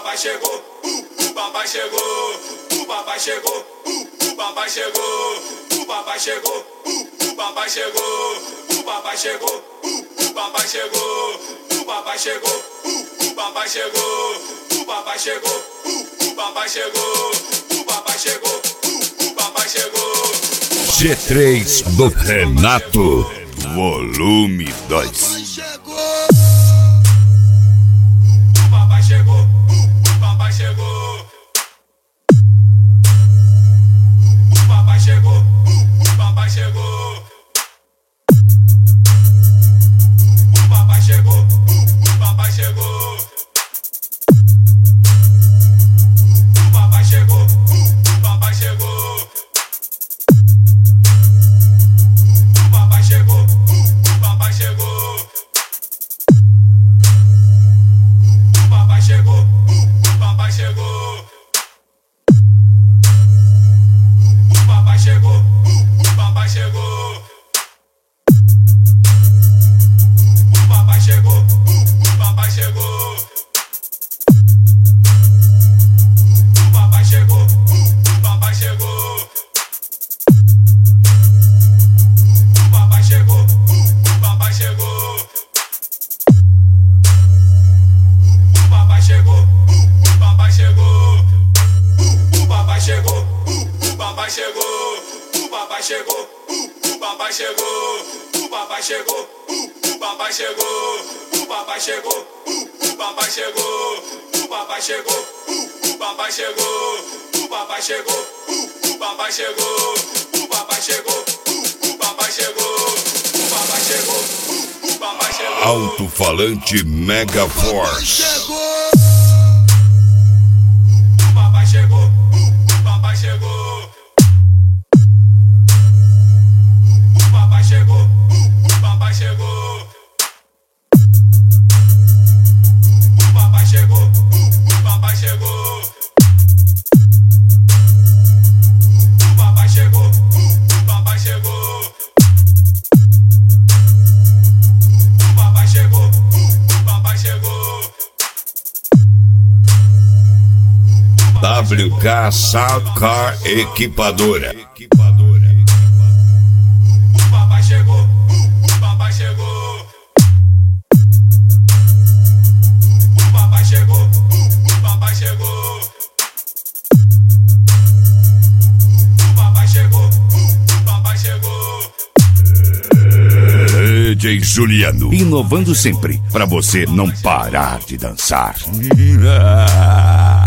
papai chegou, o papai chegou, o papai chegou, o papai chegou, o papai chegou, o papai chegou, o papai chegou, o papai chegou, o papai chegou, o papai chegou, o papai chegou, o papai chegou, o papai chegou, o papai chegou. G3 do Renato, volume 2. Papai chegou, papai chegou. Papai chegou, papai chegou. Papai chegou, papai chegou. Papai chegou, papai chegou. Papai chegou, papai chegou. Papai chegou, papai chegou. Papai chegou, papai chegou. Papai chegou, papai chegou. Papai chegou, papai chegou. Papai chegou, papai chegou. Papai chegou, papai chegou. Papai chegou, papai chegou. Papai chegou, papai chegou. Papai chegou, papai chegou. Papai chegou, papai chegou. Papai chegou, papai chegou. Papai chegou, papai chegou. Papai chegou, papai chegou. Papai chegou, papai chegou. Alto-falante Mega Force. Papai chegou, papai chegou. Papai chegou, papai chegou. Papai chegou, papai chegou. Papai chegou, papai chegou. Papai chegou, papai chegou. WK Sound Car Equipadora. Papai chegou, papai chegou. Papai chegou, papai chegou. Papai chegou, papai chegou. DJ Juliano, inovando sempre, pra você não parar de dançar.